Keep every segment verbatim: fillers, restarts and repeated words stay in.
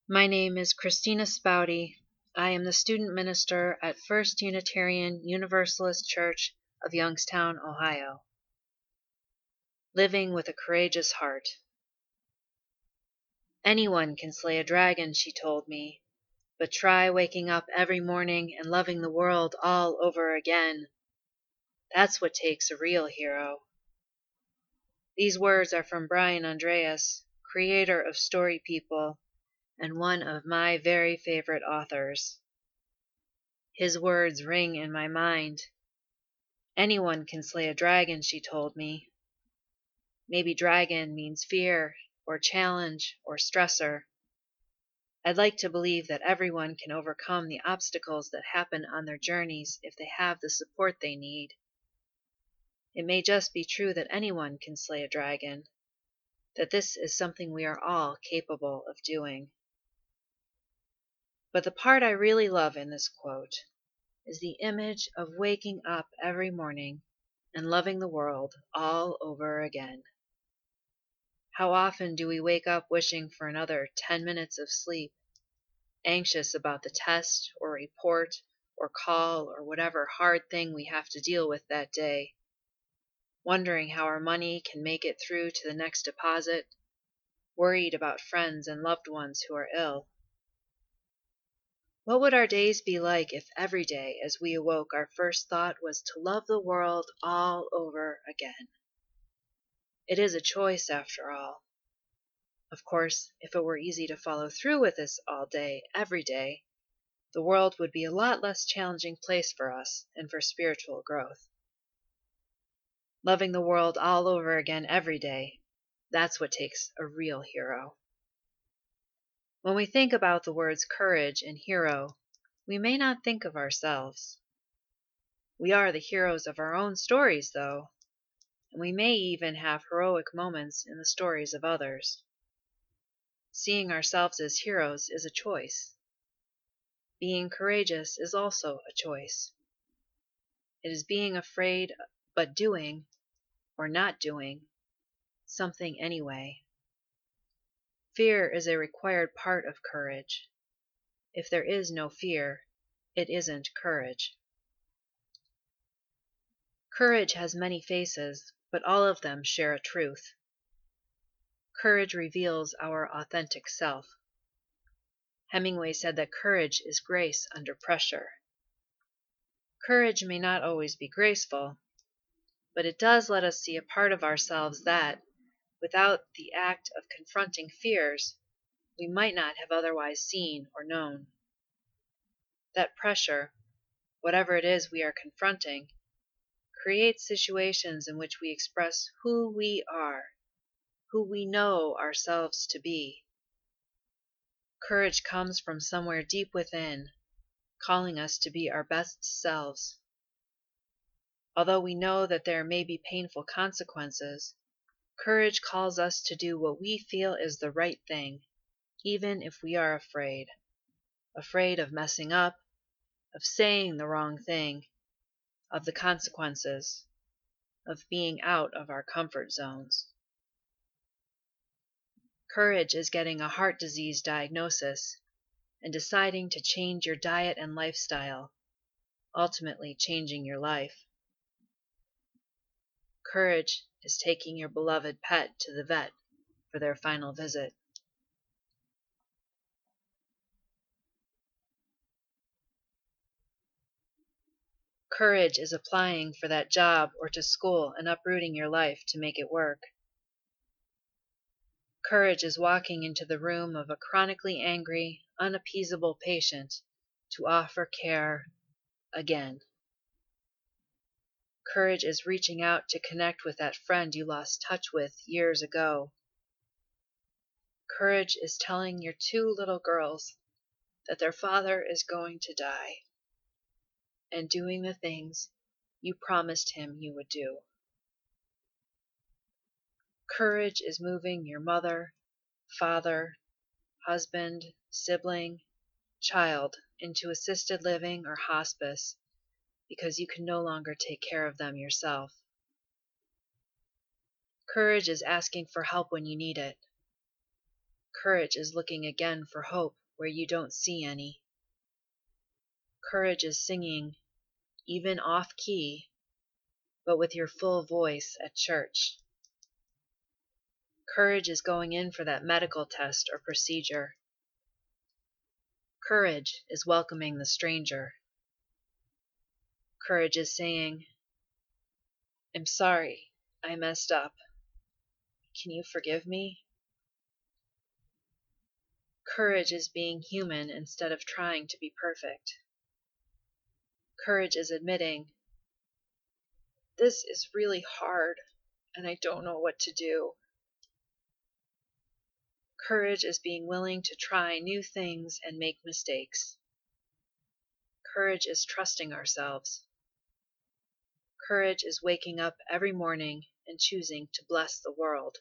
My name is Christina Spouty. I am the student minister at First Unitarian Universalist Church of Youngstown, Ohio. Living with a courageous heart. Anyone can slay a dragon, she told me, but try waking up every morning and loving the world all over again. That's what takes a real hero. These words are from Brian Andreas, creator of Story People, and one of my very favorite authors. His words ring in my mind. Anyone can slay a dragon, she told me. Maybe dragon means fear, or challenge, or stressor. I'd like to believe that everyone can overcome the obstacles that happen on their journeys if they have the support they need. It may just be true that anyone can slay a dragon, that this is something we are all capable of doing. But the part I really love in this quote is the image of waking up every morning and loving the world all over again. How often do we wake up wishing for another ten minutes of sleep, anxious about the test or report or call or whatever hard thing we have to deal with that day, wondering how our money can make it through to the next deposit, worried about friends and loved ones who are ill. What would our days be like if every day as we awoke our first thought was to love the world all over again? It is a choice after all. Of course, if it were easy to follow through with this all day, every day, the world would be a lot less challenging place for us and for spiritual growth. Loving the world all over again every day, that's what takes a real hero. When we think about the words courage and hero, we may not think of ourselves. We are the heroes of our own stories, though, and we may even have heroic moments in the stories of others. Seeing ourselves as heroes is a choice. Being courageous is also a choice. It is being afraid but doing, or not doing, something anyway. Fear is a required part of courage. If there is no fear, it isn't courage. Courage has many faces, but all of them share a truth. Courage reveals our authentic self. Hemingway said that courage is grace under pressure. Courage may not always be graceful, but it does let us see a part of ourselves that, without the act of confronting fears, we might not have otherwise seen or known. That pressure, whatever it is we are confronting, creates situations in which we express who we are, who we know ourselves to be. Courage comes from somewhere deep within, calling us to be our best selves. Although we know that there may be painful consequences, courage calls us to do what we feel is the right thing, even if we are afraid. Afraid of messing up, of saying the wrong thing, of the consequences, of being out of our comfort zones. Courage is getting a heart disease diagnosis and deciding to change your diet and lifestyle, ultimately changing your life. Courage is taking your beloved pet to the vet for their final visit. Courage is applying for that job or to school and uprooting your life to make it work. Courage is walking into the room of a chronically angry, unappeasable patient to offer care again. Courage is reaching out to connect with that friend you lost touch with years ago. Courage is telling your two little girls that their father is going to die, and doing the things you promised him you would do. Courage is moving your mother, father, husband, sibling, child into assisted living or hospice because you can no longer take care of them yourself. Courage is asking for help when you need it. Courage is looking again for hope where you don't see any. Courage is singing, even off key, but with your full voice at church. Courage is going in for that medical test or procedure. Courage is welcoming the stranger. Courage is saying, "I'm sorry, I messed up. Can you forgive me?" Courage is being human instead of trying to be perfect. Courage is admitting, "This is really hard, and I don't know what to do." Courage is being willing to try new things and make mistakes. Courage is trusting ourselves. Courage is waking up every morning and choosing to bless the world.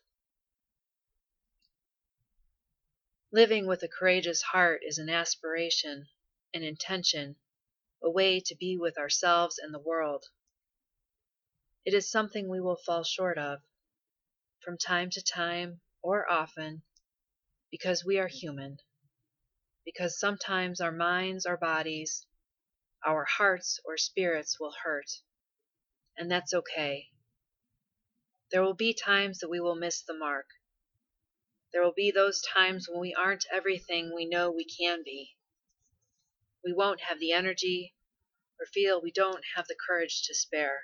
Living with a courageous heart is an aspiration, an intention, a way to be with ourselves and the world. It is something we will fall short of, from time to time or often, because we are human, because sometimes our minds or bodies, our hearts or spirits will hurt, and that's okay. There will be times that we will miss the mark. There will be those times when we aren't everything we know we can be. We won't have the energy or feel we don't have the courage to spare.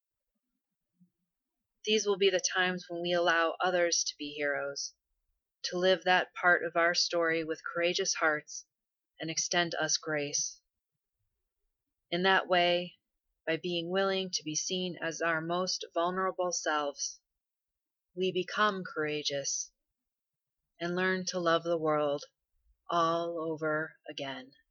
These will be the times when we allow others to be heroes, to live that part of our story with courageous hearts and extend us grace. In that way, by being willing to be seen as our most vulnerable selves, we become courageous and learn to love the world all over again.